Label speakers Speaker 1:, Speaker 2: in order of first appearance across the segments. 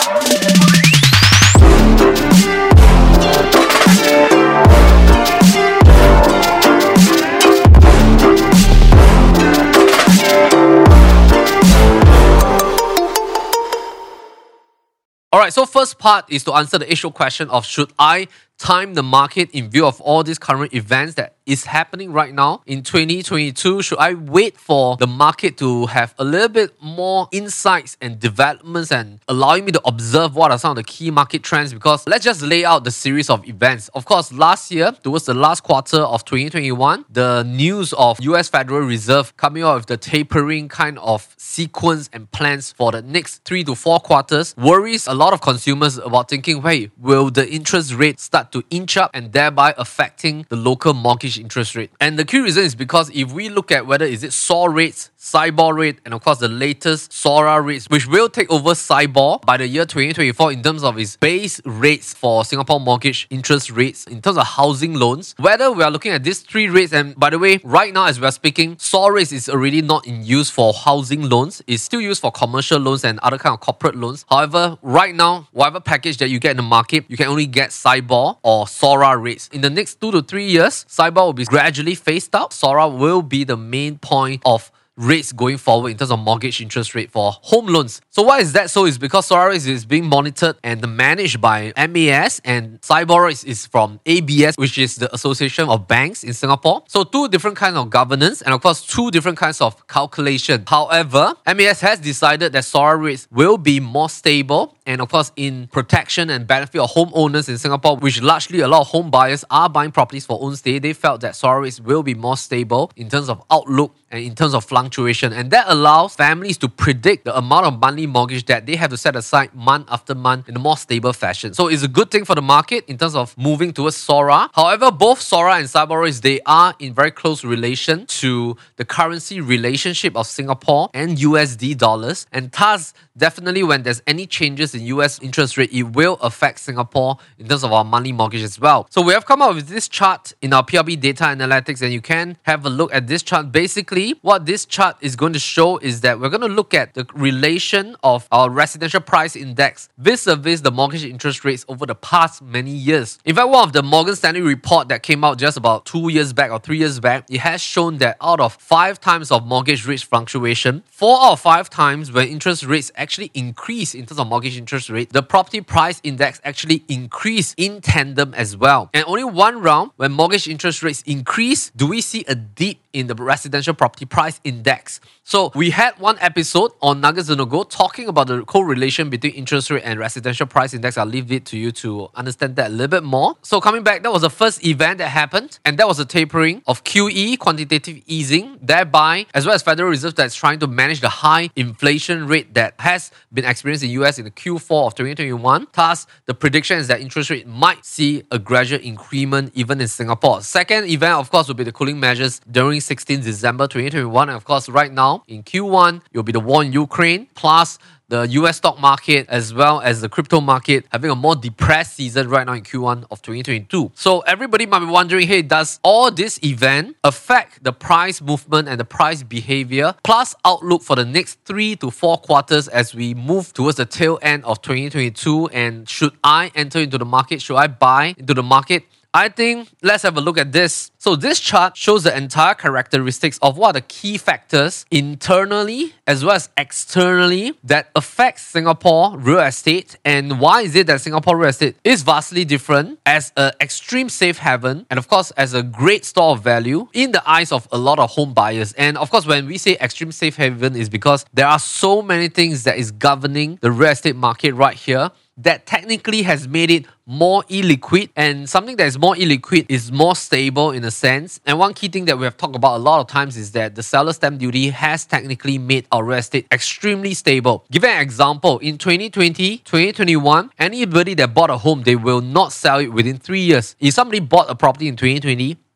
Speaker 1: Alright, so first part is to answer the issue question of should I time the market in view of all these current events that is happening right now in 2022? Should I wait for the market to have a little bit more insights and developments and allowing me to observe what are some of the key market trends? Because let's just lay out the series of events. Of course, last year, towards the last quarter of 2021, the news of US Federal Reserve coming out with the tapering kind of sequence and plans for the next 3 to 4 quarters worries a lot of consumers about thinking, hey, will the interest rate start to inch up and thereby affecting the local mortgage interest rate? And the key reason is because if we look at whether is it SOR rates, SIBOR rate, and of course the latest SORA rates, which will take over SIBOR by the year 2024 in terms of its base rates for Singapore mortgage interest rates, in terms of housing loans, whether we are looking at these three rates, and by the way, right now as we are speaking, SOR rates is already not in use for housing loans. It's still used for commercial loans and other kind of corporate loans. However, right now, whatever package that you get in the market, you can only get SIBOR or SORA rates. In the next 2 to 3 years, SIBOR will be gradually phased out. SORA will be the main point of rates going forward in terms of mortgage interest rate for home loans. So why is that so? Is because SORA is being monitored and managed by MAS, and SIBOR is from ABS, which is the Association of Banks in Singapore. So two different kinds of governance and of course two different kinds of calculation. However, MAS has decided that SORA rates will be more stable and of course in protection and benefit of homeowners in Singapore, which largely a lot of home buyers are buying properties for own stay. They felt that SORA rates will be more stable in terms of outlook and in terms of fluctuation, and that allows families to predict the amount of monthly mortgage that they have to set aside month after month in a more stable fashion. So it's a good thing for the market in terms of moving towards SORA. However, both SORA and SIBOR rates, they are in very close relation to the currency relationship of Singapore and USD dollars, and thus definitely when there's any changes in US interest rate, it will affect Singapore in terms of our monthly mortgage as well. So we have come up with this chart in our PRB data analytics, and you can have a look at this chart. Basically, what this chart is going to show is that we're going to look at the relation of our residential price index vis-a-vis the mortgage interest rates over the past many years. In fact, one of the Morgan Stanley report that came out just about 2 years back or 3 years back, it has shown that out of 5 times of mortgage rates fluctuation, 4 out of 5 times when interest rates actually increase in terms of mortgage interest rate, the property price index actually increased in tandem as well. And only one round when mortgage interest rates increase do we see a dip in the residential property price index. So we had one episode on Nuggets on the Go talking about the correlation between interest rate and residential price index. I'll leave it to you to understand that a little bit more. So coming back, that was the first event that happened, and that was a tapering of QE, quantitative easing, thereby as well as Federal Reserve that's trying to manage the high inflation rate that has been experienced in the US in the Q4 of 2021. Thus, the prediction is that interest rate might see a gradual increment even in Singapore. Second event, of course, will be the cooling measures during 16 December 2021. And of course, right now in Q1, it will be the war in Ukraine, plus the US stock market as well as the crypto market having a more depressed season right now in Q1 of 2022. So everybody might be wondering, hey, does all this event affect the price movement and the price behavior plus outlook for the next 3 to 4 quarters as we move towards the tail end of 2022? And should I enter into the market? Should I buy into the market? I think let's have a look at this. So this chart shows the entire characteristics of what are the key factors internally as well as externally that affect Singapore real estate, and why is it that Singapore real estate is vastly different as an extreme safe haven and of course as a great store of value in the eyes of a lot of home buyers. And of course when we say extreme safe haven is because there are so many things that is governing the real estate market right here that technically has made it more illiquid, and something that is more illiquid is more stable in a sense. And one key thing that we have talked about a lot of times is that the seller stamp duty has technically made our real estate extremely stable. Give an example, in 2020, 2021, anybody that bought a home, they will not sell it within 3 years. If somebody bought a property in 2020,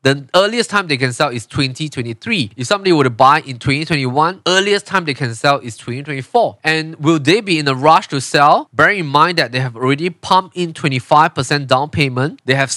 Speaker 1: the earliest time they can sell is 2023. If somebody were to buy in 2021, earliest time they can sell is 2024. And will they be in a rush to sell? Bearing in mind that they have already pumped in 25% down payment. They have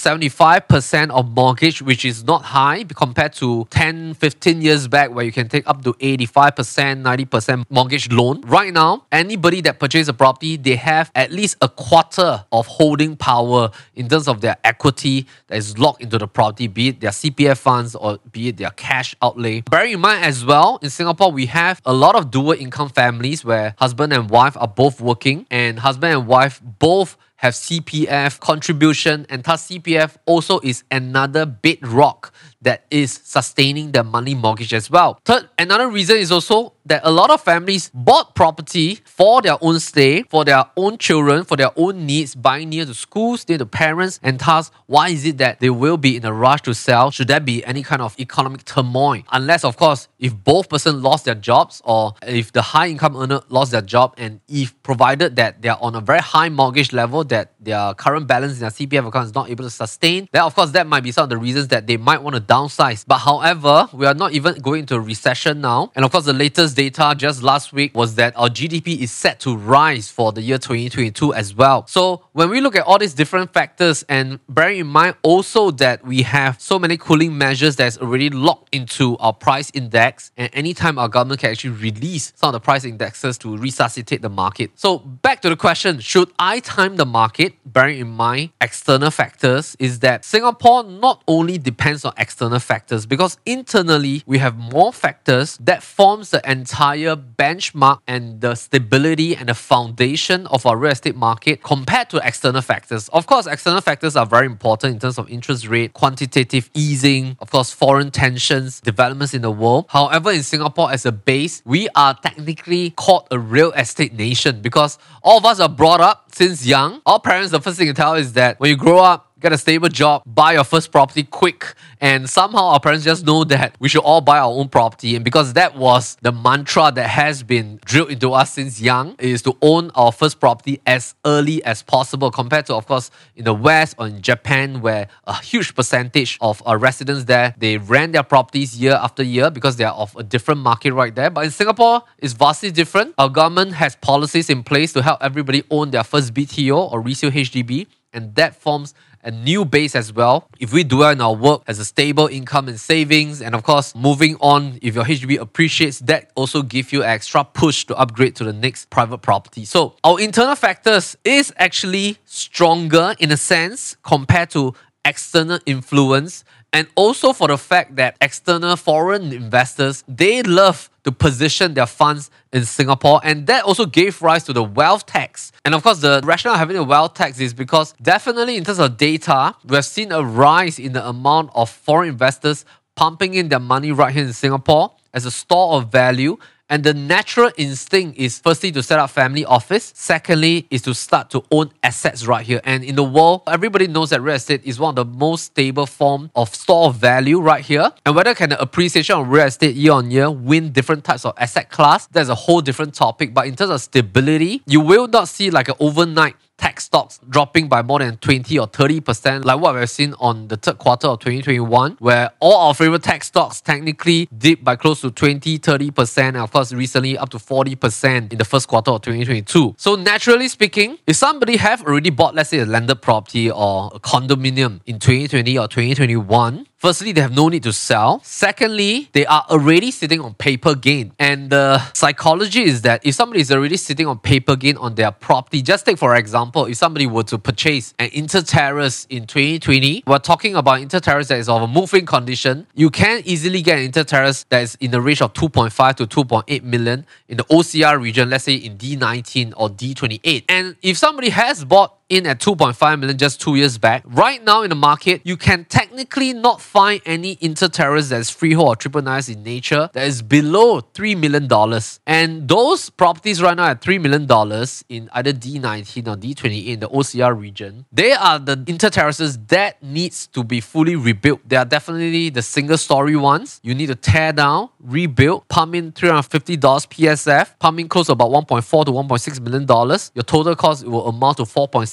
Speaker 1: 75% of mortgage, which is not high compared to 10, 15 years back where you can take up to 85%, 90% mortgage loan. Right now, anybody that purchases a property, they have at least a quarter of holding power in terms of their equity that is locked into the property, be it their CPF funds or be it their cash outlay. Bearing in mind as well, in Singapore, we have a lot of dual income families where husband and wife are both working, and husband and wife both have CPF contribution, and thus CPF also is another bedrock that is sustaining the monthly mortgage as well. Third, another reason is also that a lot of families bought property for their own stay, for their own children, for their own needs, buying near to schools, near to parents, and thus, why is it that they will be in a rush to sell? Should there be any kind of economic turmoil? Unless, of course, if both persons lost their jobs, or if the high income earner lost their job, and if provided that they are on a very high mortgage level that their current balance in their CPF account is not able to sustain, then of course that might be some of the reasons that they might want to downsize. But however, we are not even going into a recession now. And of course, the latest data just last week was that our GDP is set to rise for the year 2022 as well. So when we look at all these different factors, and bearing in mind also that we have so many cooling measures that's already locked into our price index, and anytime our government can actually release some of the price indexes to resuscitate the market. So back to the question, should I time the market? Bearing in mind external factors, is that Singapore not only depends on external factors, because internally we have more factors that forms the entire benchmark and the stability and the foundation of our real estate market compared to external factors. Of course, external factors are very important in terms of interest rate, quantitative easing, of course, foreign tensions, developments in the world. However, in Singapore as a base, we are technically called a real estate nation because all of us are brought up since young. Our parents, the first thing to tell is that when you grow up, get a stable job, buy your first property quick. And somehow our parents just know that we should all buy our own property. And because that was the mantra that has been drilled into us since young, is to own our first property as early as possible, compared to, of course, in the West or in Japan, where a huge percentage of our residents there, they rent their properties year after year because they are of a different market right there. But in Singapore, it's vastly different. Our government has policies in place to help everybody own their first BTO or resale HDB. And that forms a new base as well. If we do in our work as a stable income and savings, and of course, moving on, if your HDB appreciates, that also gives you an extra push to upgrade to the next private property. So our internal factors is actually stronger in a sense compared to external influence. And also for the fact that external foreign investors, they love to position their funds in Singapore, and that also gave rise to the wealth tax. And of course, the rationale of having a wealth tax is because definitely in terms of data, we have seen a rise in the amount of foreign investors pumping in their money right here in Singapore as a store of value. And the natural instinct is firstly to set up family office. Secondly is to start to own assets right here. And in the world, everybody knows that real estate is one of the most stable form of store of value right here. And whether can the appreciation of real estate year on year win different types of asset class, that's a whole different topic. But in terms of stability, you will not see like an overnight tech stocks dropping by more than 20 or 30%, like what we've seen on the third quarter of 2021, where all our favorite tech stocks technically dipped by close to 20, 30%, and of course recently up to 40% in the first quarter of 2022. So naturally speaking, if somebody have already bought, let's say, a landed property or a condominium in 2020 or 2021, firstly, they have no need to sell. Secondly, they are already sitting on paper gain. And the psychology is that if somebody is already sitting on paper gain on their property, just take for example, if somebody were to purchase an inter-terrace in 2020, we're talking about inter-terrace that is of a move-in condition. You can easily get an inter-terrace that is in the range of 2.5 to 2.8 million in the OCR region, let's say in D19 or D28. And if somebody has bought in at 2.5 million just 2 years back, right now in the market, you can technically not find any inter-terrace that is freehold or triple nice in nature that is below $3 million. And those properties right now at $3 million in either D19 or D28 in the OCR region, they are the inter-terraces that needs to be fully rebuilt. They are definitely the single story ones. You need to tear down, rebuild, pump in $350 PSF, pump in close to about $1.4 to $1.6 million. Your total cost will amount to $4.6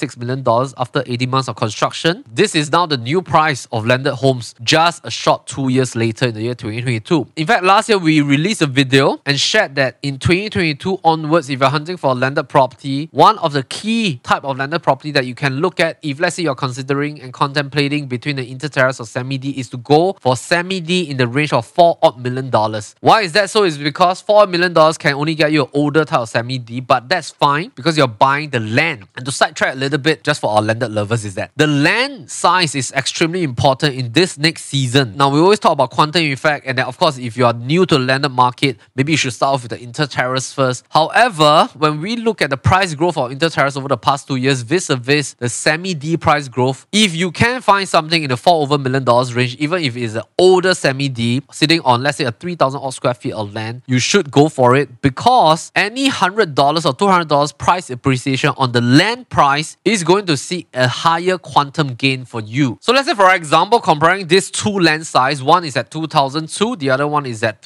Speaker 1: $1.6 million after 18 months of construction. This is now the new price of landed homes just a short 2 years later in the year 2022. In fact, last year we released a video and shared that in 2022 onwards, if you're hunting for a landed property, one of the key type of landed property that you can look at if let's say you're considering and contemplating between the inter-terrace or semi-D is to go for semi-D in the range of $4 million. Why is that so? Is because $4 million can only get you an older type of semi-D, but that's fine because you're buying the land. And to sidetrack a little bit, just for our landed lovers, is that the land size is extremely important in this next season. Now, we always talk about quantum effect, and then of course, if you are new to the landed market, maybe you should start off with the inter-terrace first. However, when we look at the price growth of inter-terrace over the past 2 years vis-a-vis the semi-D price growth, if you can find something in the $4 million range, even if it's an older semi-D sitting on, let's say, a 3,000 odd square feet of land, you should go for it because any $100 or $200 price appreciation on the land price is going to see a higher quantum gain for you. So let's say, for example, comparing these two land size, one is at 2002, the other one is at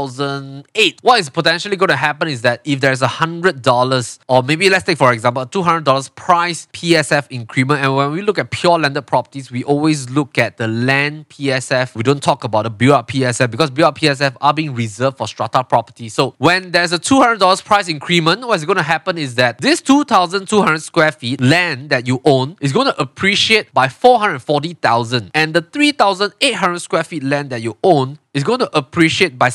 Speaker 1: 3008. What is potentially going to happen is that if there's $100, or maybe let's take for example a $200 price PSF increment, and when we look at pure landed properties, we always look at the land PSF. We don't talk about the build-up PSF because build-up PSF are being reserved for strata property. So when there's a $200 price increment, what's going to happen is that this 2,200 square feet land that you own is going to appreciate by $440,000, and the 3,800 square feet land that you own is going to appreciate by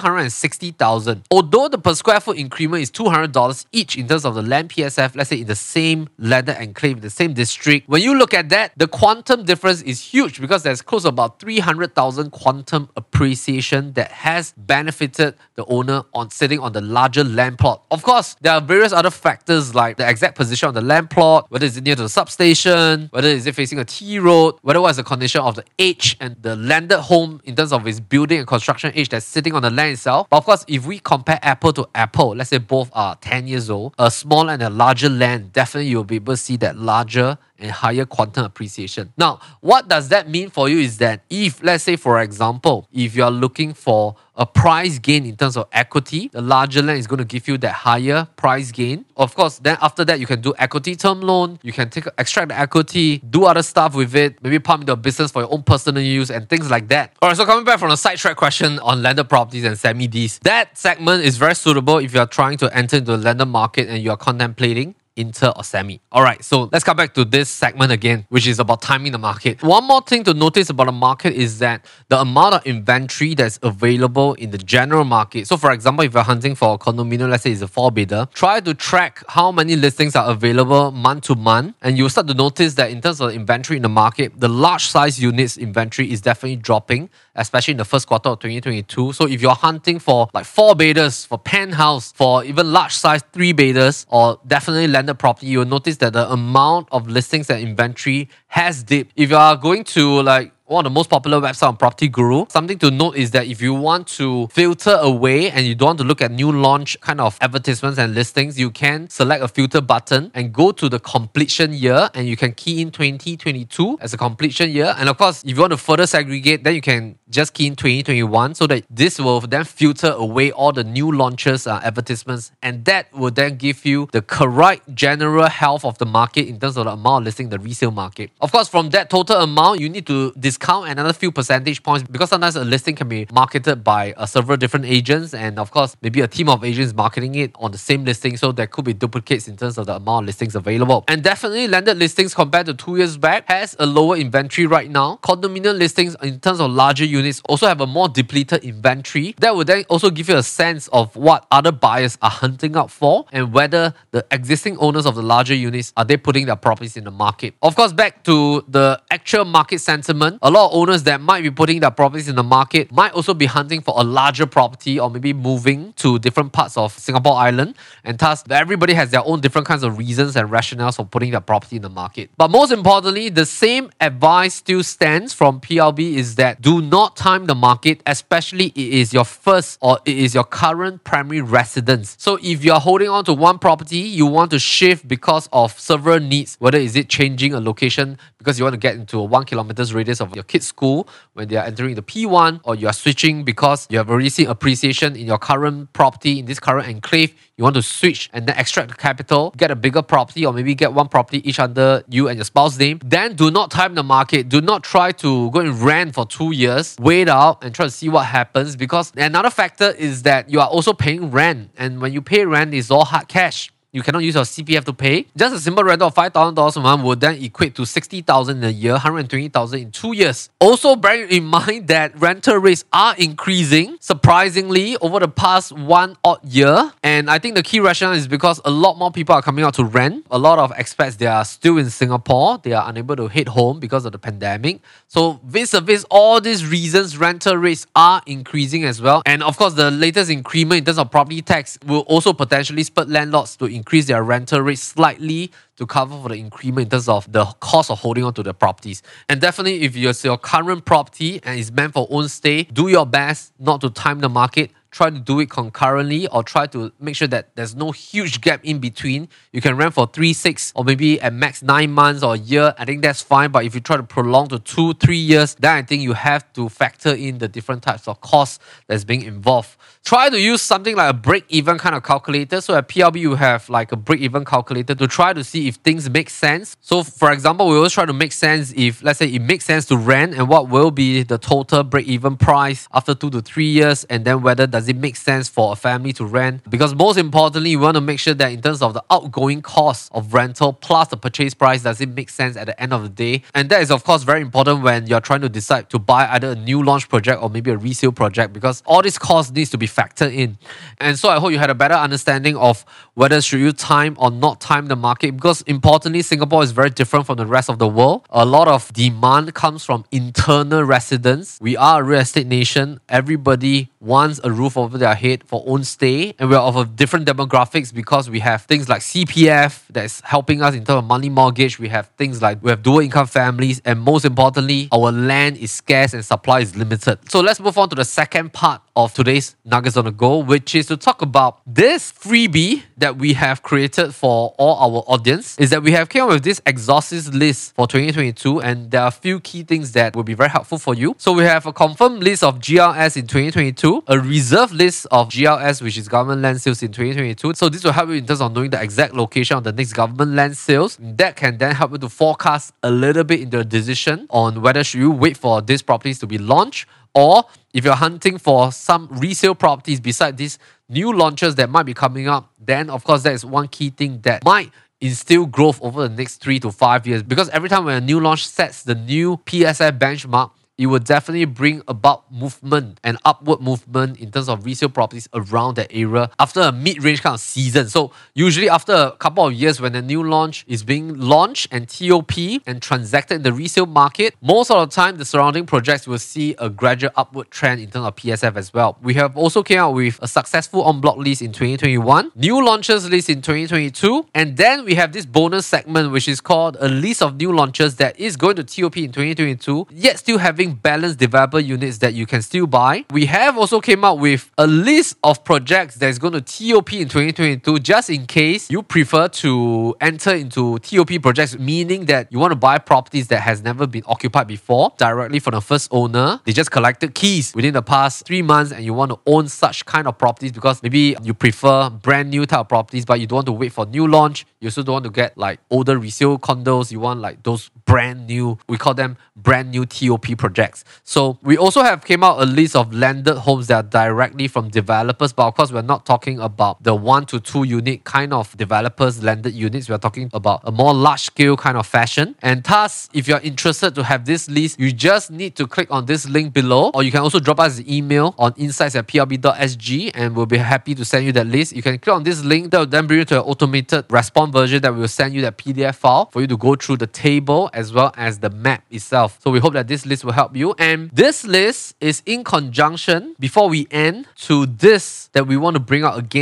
Speaker 1: $760,000. Although the per square foot increment is $200 each in terms of the land PSF, let's say in the same landed enclave, the same district, when you look at that, the quantum difference is huge because there's close to about 300,000 quantum appreciation that has benefited the owner on sitting on the larger land plot. Of course, there are various other factors like the exact position of the land plot, whether it's near to the substation, whether is it facing a T road, whether what is the condition of the age and the landed home in terms of its building and construction age that's sitting on the land itself. But of course, if we compare apple to apple, let's say both are 10 years old, a small and a larger land, definitely you'll be able to see that larger and higher quantum appreciation. Now, what does that mean for you is that if, let's say for example, if you're looking for a price gain in terms of equity, the larger land is going to give you that higher price gain. Of course, then after that, you can do equity term loan, you can extract the equity, do other stuff with it, maybe pump into a business for your own personal use and things like that. Alright, so coming back from the sidetrack question on landed properties and semi-Ds, that segment is very suitable if you're trying to enter into the landed market and you're contemplating inter or semi. Alright, so let's come back to this segment again, which is about timing the market. One more thing to notice about the market is that the amount of inventory that's available in the general market. So for example, if you're hunting for a condominium, let's say it's a 4-bidder, try to track how many listings are available month to month, and you'll start to notice that in terms of inventory in the market, the large size units inventory is definitely dropping, especially in the first quarter of 2022. So if you're hunting for like 4-bidders, for penthouse, for even large size 3-bidders, or definitely landed property, you'll notice that the amount of listings and inventory has dipped. If you are going to like one of the most popular websites on Property Guru, something to note is that if you want to filter away and you don't want to look at new launch kind of advertisements and listings, you can select a filter button and go to the completion year, and you can key in 2022 as a completion year. And of course, if you want to further segregate, then you can just key in 2021 so that this will then filter away all the new launches advertisements, and that will then give you the correct general health of the market in terms of the amount of listing the resale market. Of course, from that total amount, you need to discount another few percentage points because sometimes a listing can be marketed by several different agents, and of course maybe a team of agents marketing it on the same listing, so there could be duplicates in terms of the amount of listings available. And definitely landed listings compared to 2 years back has a lower inventory right now. Condominium listings in terms of larger units also have a more depleted inventory. That would then also give you a sense of what other buyers are hunting out for and whether the existing owners of the larger units are they putting their properties in the market. Of course, back to the actual market sentiment, a lot of owners that might be putting their properties in the market might also be hunting for a larger property or maybe moving to different parts of Singapore Island, and thus everybody has their own different kinds of reasons and rationales for putting their property in the market. But most importantly, the same advice still stands from PLB is that do not time the market, especially it is your first or it is your current primary residence. So if you're holding on to one property, you want to shift because of several needs, whether is it changing a location because you want to get into a 1 kilometer's radius of your kid's school when they are entering the P1, or you are switching because you have already seen appreciation in your current property, in this current enclave, you want to switch and then extract the capital, get a bigger property, or maybe get one property each under you and your spouse's name, then do not time the market. Do not try to go and rent for 2 years. Wait out and try to see what happens, because another factor is that you are also paying rent. And when you pay rent, it's all hard cash. You cannot use your CPF to pay. Just a simple rental of $5,000 a month would then equate to $60,000 in a year, $120,000 in 2 years. Also, bearing in mind that rental rates are increasing, surprisingly, over the past 1 odd year. And I think the key rationale is because a lot more people are coming out to rent. A lot of expats, they are still in Singapore. They are unable to head home because of the pandemic. So vis-a-vis all these reasons, rental rates are increasing as well. And of course, the latest increment in terms of property tax will also potentially spur landlords to increase their rental rates slightly to cover for the increment in terms of the cost of holding on to the properties. And definitely, if it's your current property and it's meant for own stay, do your best not to time the market. Try to do it concurrently, or try to make sure that there's no huge gap in between. You can rent for 3, 6, or maybe at max 9 months or a year. I think that's fine. But if you try to prolong to 2, 3 years, then I think you have to factor in the different types of costs that's being involved. Try to use something like a break-even kind of calculator. So at PLB, you have like a break-even calculator to try to see if things make sense. So for example, we always try to make sense if, let's say, it makes sense to rent, and what will be the total break-even price after 2 to 3 years, and then whether does it make sense for a family to rent. Because most importantly, you want to make sure that in terms of the outgoing cost of rental plus the purchase price, does it make sense at the end of the day? And that is of course very important when you're trying to decide to buy either a new launch project or maybe a resale project, because all these costs needs to be factored in. And so I hope you had a better understanding of whether should you time or not time the market, because importantly, Singapore is very different from the rest of the world. A lot of demand comes from internal residents. We are a real estate nation. Everybody wants a roof over their head for own stay, and we are of a different demographics because we have things like CPF that is helping us in terms of money mortgage. We have things like we have dual income families, and most importantly, our land is scarce and supply is limited. So let's move on to the second part of today's Nuggets on the Go, which is to talk about this freebie that we have created for all our audience. Is that we have came up with this exhaustive list for 2022, and there are a few key things that will be very helpful for you. So we have a confirmed list of GLS in 2022, a reserve list of GLS, which is government land sales in 2022. So this will help you in terms of knowing the exact location of the next government land sales. That can then help you to forecast a little bit in the decision on whether should you wait for these properties to be launched, or if you're hunting for some resale properties beside these new launches that might be coming up, then of course that is one key thing that might instill growth over the next 3 to 5 years. Because every time when a new launch sets the new PSF benchmark, it will definitely bring about movement and upward movement in terms of resale properties around that area after a mid-range kind of season. So usually after a couple of years, when a new launch is being launched and TOP and transacted in the resale market, most of the time the surrounding projects will see a gradual upward trend in terms of PSF as well. We have also came out with a successful en-bloc list in 2021, new launches list in 2022, and then we have this bonus segment which is called a list of new launches that is going to TOP in 2022, yet still having balanced developer units that you can still buy. We have also came out with a list of projects that is going to TOP in 2022, just in case you prefer to enter into TOP projects, meaning that you want to buy properties that has never been occupied before directly from the first owner. They just collected keys within the past 3 months, and you want to own such kind of properties because maybe you prefer brand new type of properties, but you don't want to wait for new launch. You also don't want to get like older resale condos. You want like those brand new, we call them brand new TOP projects. So we also have came out a list of landed homes that are directly from developers, but of course we're not talking about the 1 to 2 unit kind of developers landed units. We're talking about a more large scale kind of fashion. And thus, if you're interested to have this list, you just need to click on this link below, or you can also drop us an email on insights@plb.sg and we'll be happy to send you that list. You can click on this link that will then bring you to an automated response version that will send you that PDF file for you to go through the table as well as the map itself. So we hope that this list will help you. And this list is in conjunction, before we end, to this that we want to bring out again.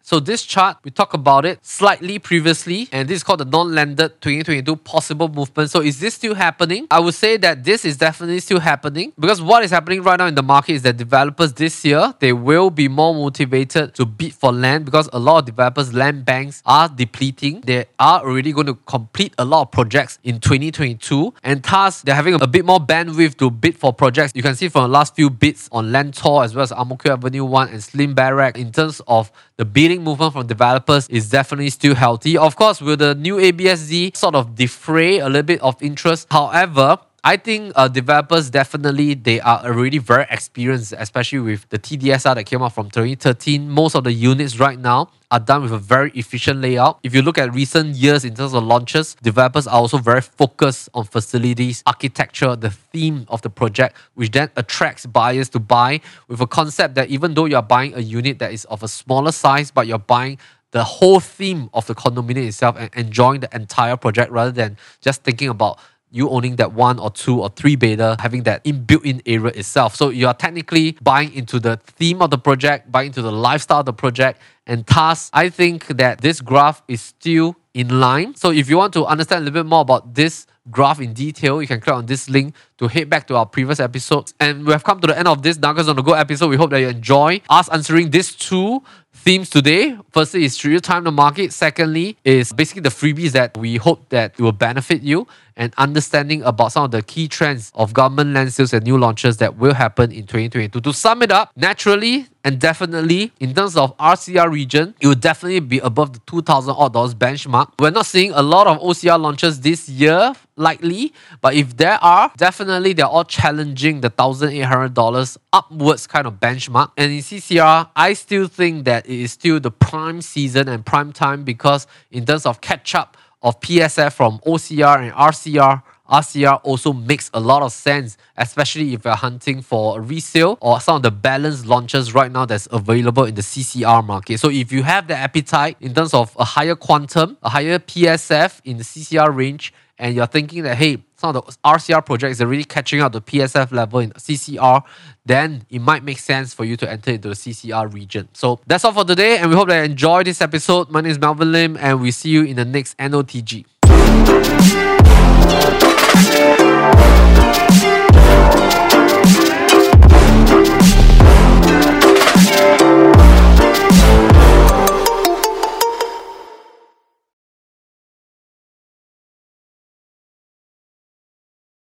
Speaker 1: So this chart, we talked about it slightly previously, and this is called the non-landed 2022 possible movement. So is this still happening? I would say that this is definitely still happening, because what is happening right now in the market is that developers this year, they will be more motivated to bid for land, because a lot of developers' land banks are depleting. They are already going to complete a lot of projects in 2022, and thus they're having a bit more bandwidth to bid for projects. You can see from the last few bids on Lentor as well as Ang Mo Kio Avenue 1 and Slim Barrack, in terms of the bidding movement from developers is definitely still healthy. Of course, will the new ABSD sort of defray a little bit of interest? However, I think developers definitely, they are already very experienced, especially with the TDSR that came out from 2013. Most of the units right now are done with a very efficient layout. If you look at recent years in terms of launches, developers are also very focused on facilities, architecture, the theme of the project, which then attracts buyers to buy with a concept that even though you're buying a unit that is of a smaller size, but you're buying the whole theme of the condominium itself and enjoying the entire project, rather than just thinking about you owning that 1 or 2 or 3 bedder, having that built-in area itself. So you are technically buying into the theme of the project, buying into the lifestyle of the project, and thus I think that this graph is still in line. So if you want to understand a little bit more about this graph in detail, you can click on this link to head back to our previous episodes. And we have come to the end of this Nuggets on the Go episode. We hope that you enjoy us answering these two themes today. Firstly is, should you time the market? Secondly is basically the freebies that we hope that it will benefit you, and understanding about some of the key trends of government land sales and new launches that will happen in 2022. To sum it up, naturally and definitely in terms of RCR region, it will definitely be above the $2,000 odd benchmark. We're not seeing a lot of OCR launches this year, likely, but if there are, definitely they're all challenging the $1,800 upwards kind of benchmark. And in CCR, I still think that it is still the prime season and prime time, because in terms of catch up of PSF from OCR and RCR also makes a lot of sense, especially if you're hunting for a resale or some of the balanced launches right now that's available in the CCR market. So if you have the appetite in terms of a higher quantum, a higher PSF in the CCR range, and you're thinking that, hey, some of the RCR projects are really catching up to PSF level in CCR, then it might make sense for you to enter into the CCR region. So that's all for today, and we hope that you enjoyed this episode. My name is Melvin Lim, and we see you in the next NOTG.